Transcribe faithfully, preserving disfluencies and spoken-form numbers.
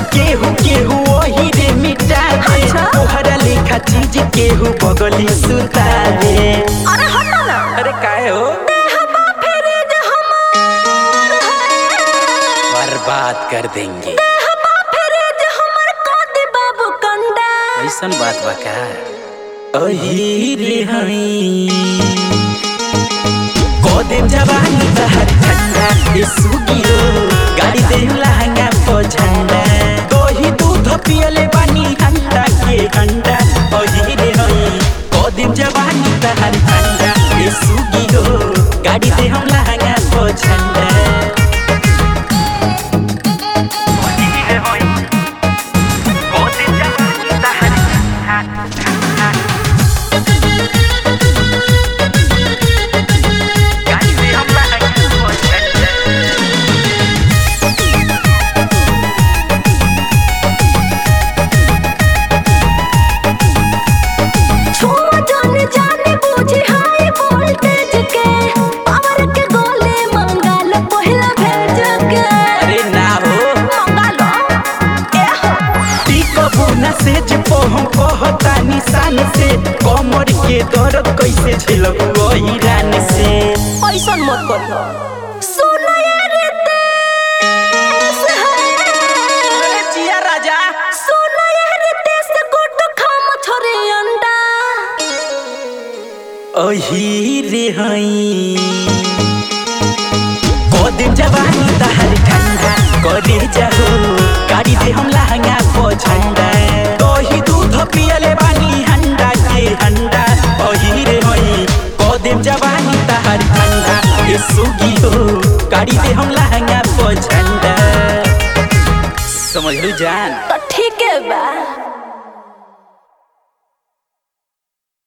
केहू केहू वही रे मिटा दे तोहरा लेखा चीज केहू बगली सुता दे। अरे हटो ना। अरे काहे हो बर्बाद कर देंगे ऐसन बात बा का ओही रे हई कोदेम जवानी तहर ठंडा ए सुगियो गाड़ी दे लहंगा पो झंडा कोही दूध पियले बानी हंडा के हंडा ओही रे हई कोदेम जवानी तहर ठंडा ए सुगियो गाड़ी दे हम लहंगा पो झंडा। सेज पो हम कहता निशान से कमर के दर्द कैसे झेलबू वही रान से ऐसा मत करियो सुनो यार तेस है जिया राजा सुनो यार तेस गुड खाम छोरे अंडा ओही रे हई कोदिन जवानी तहर ठंडा करे जाहो गाड़ी दे हम लहंगा पो झंडा ओही दूध पियले बानी हंडा के हंडा ओही रे हई कोदिन जवानी तहर ठंडा ए सुगी हो गाड़ी दे हम लहंगा पो झंडा समझ लू जान।